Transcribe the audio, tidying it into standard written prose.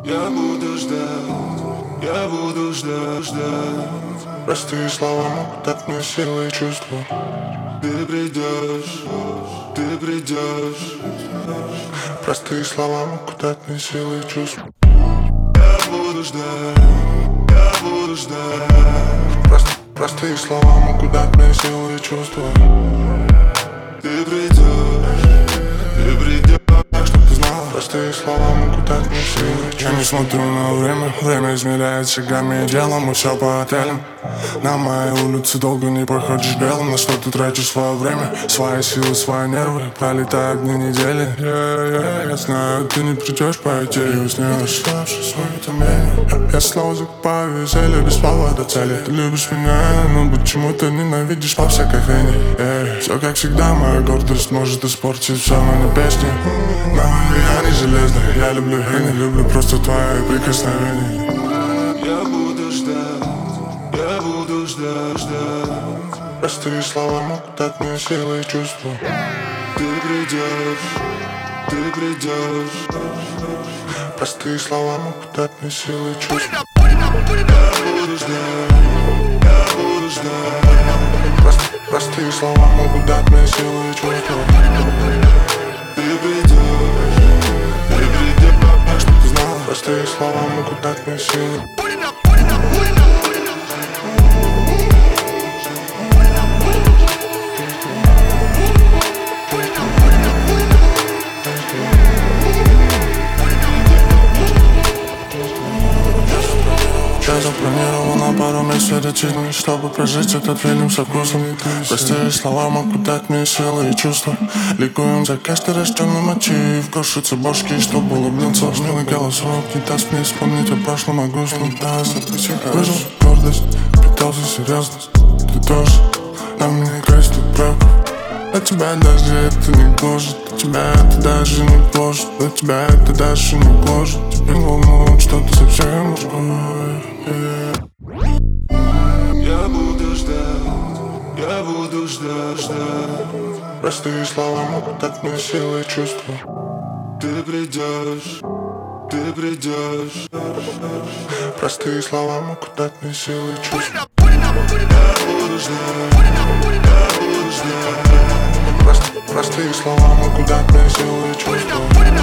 Я буду ждать, я буду ждать. Простые слова могут дать мне силы и чувства. Ты придешь, ты придешь. Простые слова могут дать мне силы и чувства. Я буду ждать, я буду ждать. Простые слова могут дать мне силы и чувства. Ты придешь, чтоб ты знала. Простые слова могут дать мне силы и чувства. Я не смотрю на время, время измеряет шагами и делом. Мы все по отелям. На моей улице долго не проходишь белым. На что ты тратишь свое время, свои силы, свои нервы. Пролетают дни недели. Я знаю, ты не придешь по идее. Снилось, свое томление. Я снова закупаю веселье без повода цели. Ты любишь меня, но почему ты ненавидишь по всякой хрени? Все как всегда, моя гордость может испортить все, но не песни. Но я не железный, я люблю и не люблю просто твои прикосновения. я буду ждать, я буду ждать. Простые слова могут дать мне силы и чувства. Ты придешь, ты придешь. Простые слова могут дать мне силы и чувства. Я буду ждать, я буду ждать. Простые слова могут дать мне силы и чувства. Ты придешь, чтоб ты знала. Простые слова могут дать мне силы. Я запланировал на пару месяцев перед жизнью, чтобы прожить этот фильм со вкусом. Простые слова могут дать мне силы и чувства. Ликуем за каждый рожденный мотив. Крошатся башки, чтобы улыбнуться. Милый голосок не даст мне вспомнить о прошлом, о грустном. Выжил гордость, питался серьезность. Ты тоже на мне крестил правду. А тебя даже это не гложет, а тебя это даже не гложет, а тебя это даже не гложет. Тебя волнует что-то совсем другое. я буду ждать, я буду ждать. Простые слова могут дать мне силы и чувства. Ты придешь, ты придешь. Простые слова могут дать мне силы и чувства. Я буду ждать, я буду ждать. Простые слова могут дать мне силы и чувства.